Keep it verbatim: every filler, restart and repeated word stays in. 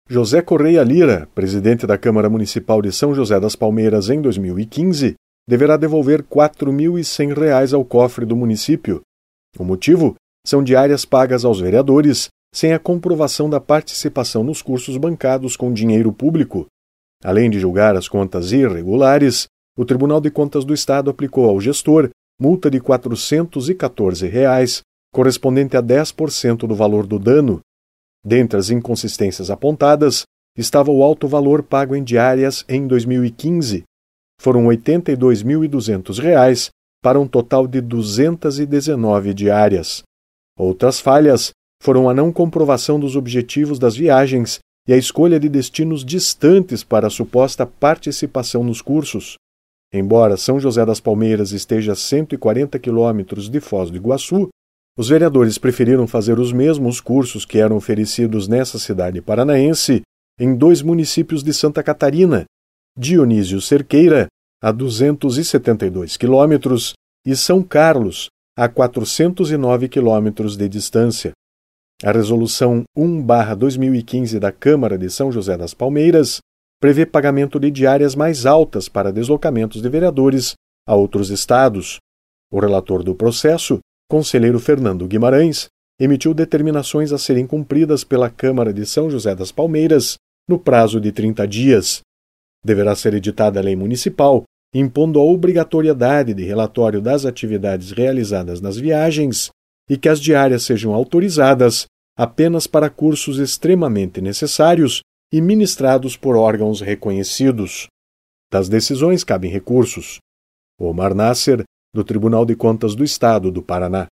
José Correia Lira, presidente da Câmara Municipal de São José das Palmeiras em dois mil e quinze, deverá devolver quatro mil e cem reais ao cofre do município. O motivo são diárias pagas aos vereadores sem a comprovação da participação nos cursos bancados com dinheiro público. Além de julgar as contas irregulares, o Tribunal de Contas do Estado aplicou ao gestor multa de quatrocentos e quatorze reais, correspondente a dez por cento do valor do dano. Dentre as inconsistências apontadas, estava o alto valor pago em diárias em dois mil e quinze. Foram oitenta e dois mil e duzentos reais para um total de duzentas e dezenove diárias. Outras falhas foram a não comprovação dos objetivos das viagens e a escolha de destinos distantes para a suposta participação nos cursos. Embora São José das Palmeiras esteja a cento e quarenta quilômetros de Foz do Iguaçu, os vereadores preferiram fazer os mesmos cursos que eram oferecidos nessa cidade paranaense em dois municípios de Santa Catarina, Dionísio Cerqueira, a duzentos e setenta e dois quilômetros, e São Carlos, a quatrocentos e nove quilômetros de distância. A Resolução um barra dois mil e quinze da Câmara de São José das Palmeiras prevê pagamento de diárias mais altas para deslocamentos de vereadores a outros estados. O relator do processo, conselheiro Fernando Guimarães, emitiu determinações a serem cumpridas pela Câmara de São José das Palmeiras no prazo de trinta dias. Deverá ser editada a lei municipal, impondo a obrigatoriedade de relatório das atividades realizadas nas viagens e que as diárias sejam autorizadas apenas para cursos extremamente necessários e ministrados por órgãos reconhecidos. Das decisões cabem recursos. Omar Nasser, do Tribunal de Contas do Estado do Paraná.